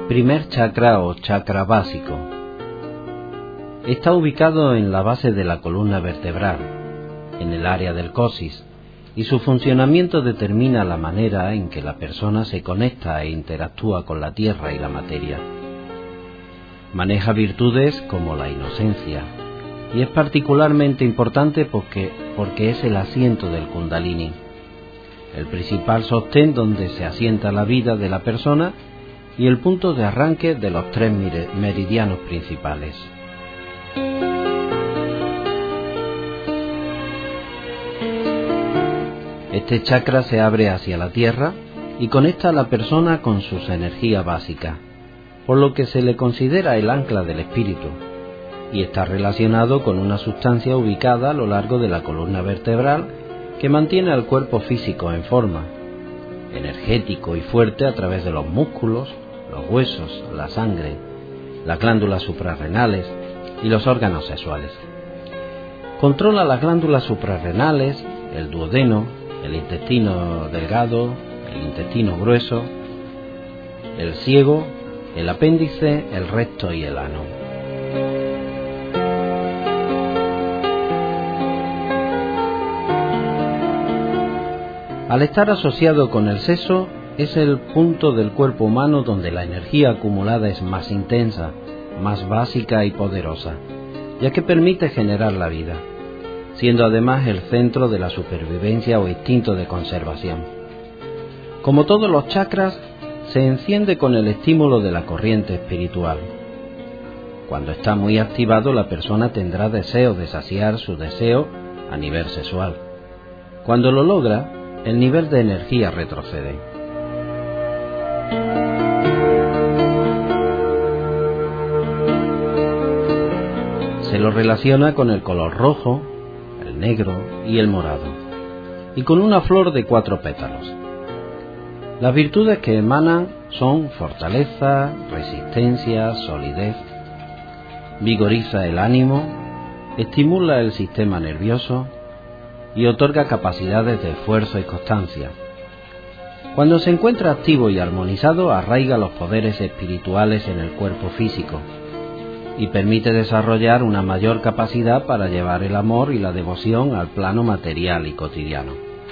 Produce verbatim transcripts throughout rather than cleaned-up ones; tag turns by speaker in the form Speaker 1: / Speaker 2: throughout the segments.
Speaker 1: Primer chakra o chakra básico. Está ubicado en la base de la columna vertebral, en el área del coxis, y su funcionamiento determina la manera en que la persona se conecta e interactúa con la tierra y la materia. Maneja virtudes como la inocencia, y es particularmente importante porque, porque es el asiento del Kundalini, el principal sostén donde se asienta la vida de la persona y el punto de arranque de los tres meridianos principales. Este chakra se abre hacia la tierra y conecta a la persona con sus energías básicas, por lo que se le considera el ancla del espíritu, y está relacionado con una sustancia ubicada a lo largo de la columna vertebral que mantiene al cuerpo físico en forma, energético y fuerte a través de los músculos, los huesos, la sangre, las glándulas suprarrenales y los órganos sexuales. Controla las glándulas suprarrenales, el duodeno, el intestino delgado, el intestino grueso, el ciego, el apéndice, el recto y el ano. Al estar asociado con el sexo, es el punto del cuerpo humano donde la energía acumulada es más intensa, más básica y poderosa, ya que permite generar la vida, siendo además el centro de la supervivencia o instinto de conservación. Como todos los chakras, se enciende con el estímulo de la corriente espiritual. Cuando está muy activado, la persona tendrá deseo de saciar su deseo a nivel sexual. Cuando lo logra, el nivel de energía retrocede. Se lo relaciona con el color rojo, el negro y el morado, y con una flor de cuatro pétalos. Las virtudes que emanan son fortaleza, resistencia, solidez, vigoriza el ánimo, estimula el sistema nervioso y otorga capacidades de esfuerzo y constancia. Cuando se encuentra activo y armonizado, arraiga los poderes espirituales en el cuerpo físico y permite desarrollar una mayor capacidad para llevar el amor y la devoción al plano material y cotidiano.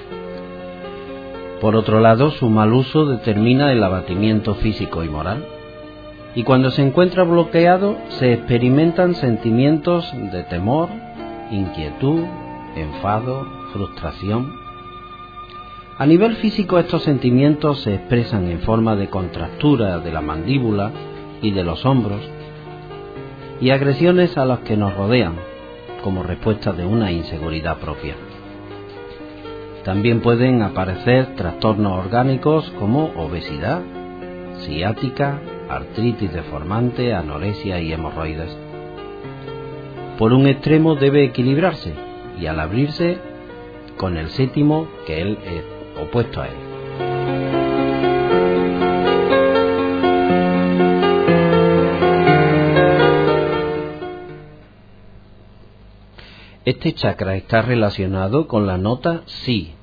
Speaker 1: Por otro lado, su mal uso determina el abatimiento físico y moral, y cuando se encuentra bloqueado se experimentan sentimientos de temor, inquietud, enfado, frustración. A nivel físico, estos sentimientos se expresan en forma de contractura de la mandíbula y de los hombros y agresiones a los que nos rodean, como respuesta de una inseguridad propia. También pueden aparecer trastornos orgánicos como obesidad, ciática, artritis deformante, anorexia y hemorroides. Por un extremo debe equilibrarse y al abrirse con el séptimo, que él es opuesto a él. Este chakra está relacionado con la nota Si,